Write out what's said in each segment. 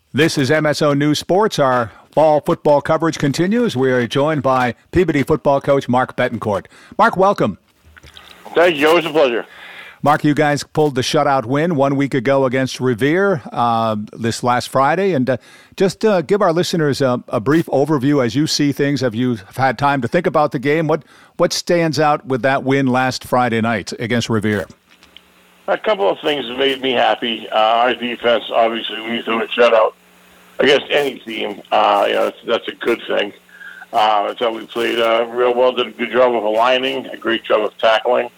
This is MSO News Sports. Our fall football coverage continues. We are joined by Peabody football coach Mark Betancourt. Mark, welcome. Thank you. Always a pleasure. Mark, you guys pulled the shutout win 1 week ago against Revere this last Friday. And just give our listeners a brief overview as you see things. Have you had time to think about the game? What stands out with that win last Friday night against Revere? A couple of things made me happy. Our defense, obviously, when you throw a shutout against any team, that's a good thing. I thought we played real well, did a good job of aligning, a great job of tackling.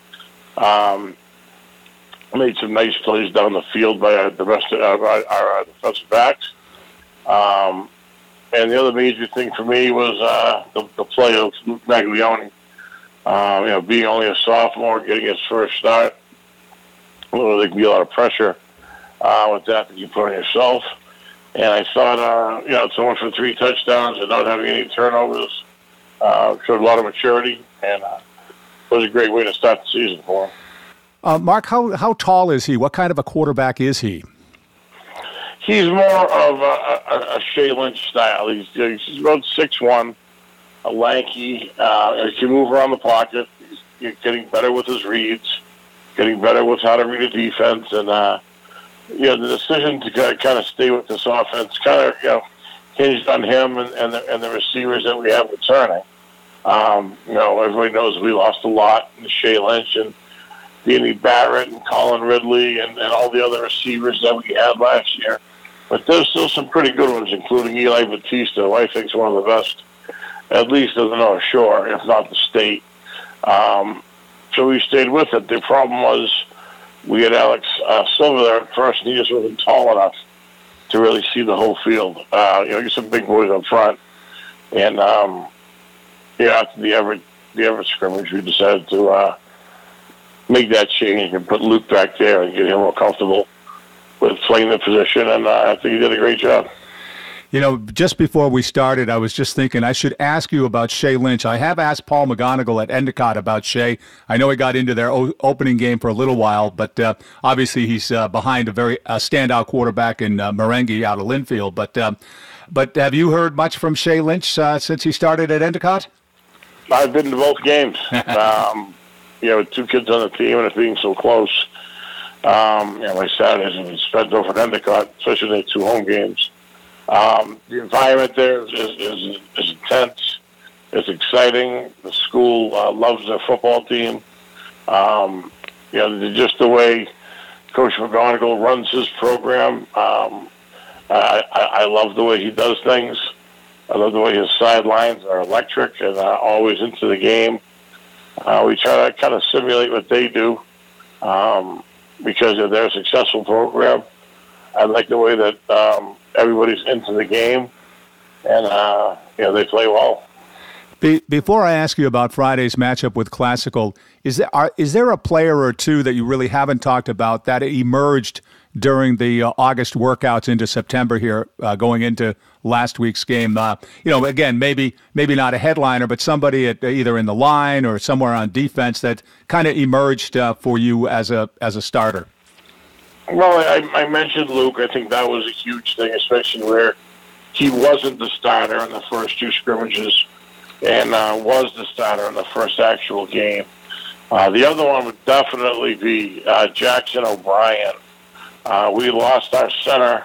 Made some nice plays down the field by the rest of our defensive backs. And the other major thing for me was the play of Luke Maglione. Being only a sophomore, getting his first start. There can be a lot of pressure with that you put on yourself. And I thought, throwing for 3 touchdowns and not having any turnovers showed a lot of maturity, and it was a great way to start the season for him. Mark, how tall is he? What kind of a quarterback is he? He's more of a Shea Lynch style. He's about 6'1", a lanky. He can move around the pocket. He's getting better with his reads, getting better with how to read a defense, and the decision to kind of stay with this offense kind of hinged on him and the receivers that we have returning. Everybody knows we lost a lot in Shea Lynch and Danny Barrett and Colin Ridley and all the other receivers that we had last year. But there's still some pretty good ones, including Eli Batista, who I think is one of the best, at least in the North Shore, if not the state. So we stayed with it. The problem was we had Alex Silva there at first, and he just wasn't tall enough to really see the whole field. Get some big boys up front. And, after the Everett scrimmage, we decided to make that change and put Luke back there and get him more comfortable with playing the position, and I think he did a great job. Just before we started, I was just thinking I should ask you about Shea Lynch. I have asked Paul McGonigal at Endicott about Shea. I know he got into their opening game for a little while, but obviously he's behind a very standout quarterback in Merengue out of Linfield. But have you heard much from Shea Lynch since he started at Endicott? I've been to both games. With 2 kids on the team and it being so close. My Saturdays have been spent over at Endicott, especially the 2 home games. The environment there is intense. It's exciting. The school loves their football team. Just the way Coach McGonigal runs his program. I love the way he does things. I love the way his sidelines are electric and always into the game. We try to kind of simulate what they do because of their successful program. I like the way that everybody's into the game, and they play well. Before I ask you about Friday's matchup with Classical, is there a player or two that you really haven't talked about that emerged during the August workouts into September here, going into last week's game? Again, maybe not a headliner, but somebody either in the line or somewhere on defense that kind of emerged for you as a starter. Well, I mentioned Luke. I think that was a huge thing, especially where he wasn't the starter in the first 2 scrimmages and was the starter in the first actual game. The other one would definitely be Jackson O'Brien. We lost our center,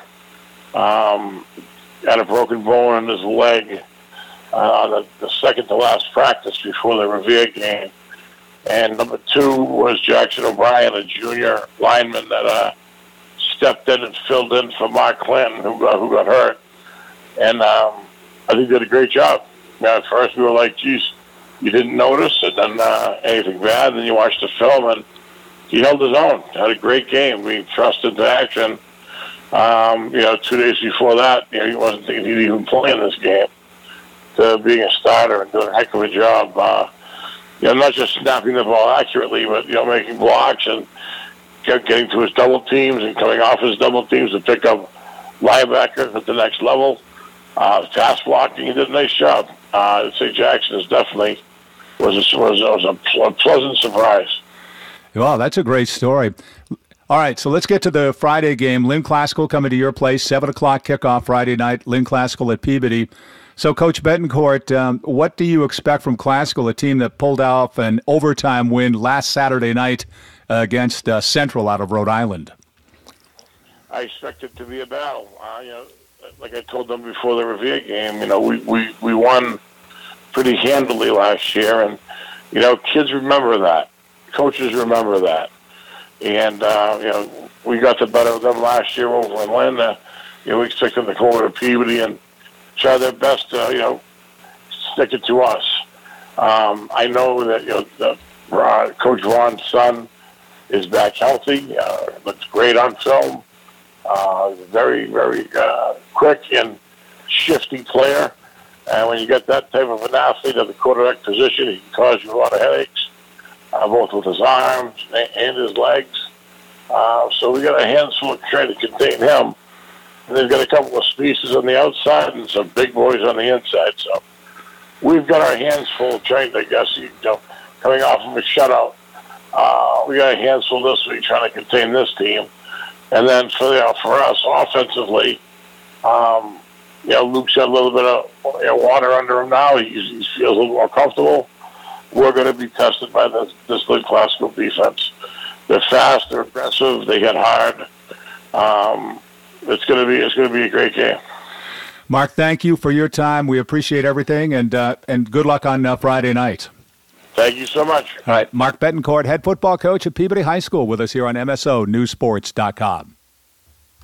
had a broken bone in his leg on the second to last practice before the Revere game. And number 2 was Jackson O'Brien, a junior lineman that stepped in and filled in for Mark Clinton, who got hurt. And I think did a great job. At first we were like, geez, you didn't notice, and then anything bad, and then you watched the film, and he held his own. Had a great game. We trusted to action. 2 days before that, he wasn't thinking he'd even play in this game. To being a starter and doing a heck of a job. Not just snapping the ball accurately, but making blocks and getting to his double teams and coming off his double teams to pick up linebackers at the next level. Pass blocking, he did a nice job. I'd say Jackson is definitely was a pleasant surprise. Well, that's a great story. All right, so let's get to the Friday game. Lynn Classical coming to your place, 7 o'clock kickoff Friday night, Lynn Classical at Peabody. So, Coach Betancourt, what do you expect from Classical, a team that pulled off an overtime win last Saturday night against Central out of Rhode Island? I expect it to be a battle. Like I told them before the Revere game, we won pretty handily last year, and kids remember that, coaches remember that. And, we got the better of them last year over in Lynn. We expect them to come over to Peabody and try their best to, stick it to us. I know that, Coach Ron's son is back healthy. Looks great on film. Very, very quick and shifty player. And when you get that type of an athlete at the quarterback position, he can cause you a lot of headaches, both with his arms and his legs. So we got a handful trying to contain him. And they've got a couple of species on the outside and some big boys on the inside. So we've got our hands full trying to, coming off of a shutout. We got a hands full this week trying to contain this team. And then for us offensively, Luke's got a little bit of water under him now. He feels a little more comfortable. We're going to be tested by this Lynn Classical defense. They're fast, they're aggressive, they hit hard. It's going to be a great game. Mark, thank you for your time. We appreciate everything, and good luck on Friday night. Thank you so much. All right, Mark Betancourt, head football coach at Peabody High School, with us here on MSO Newsports.com.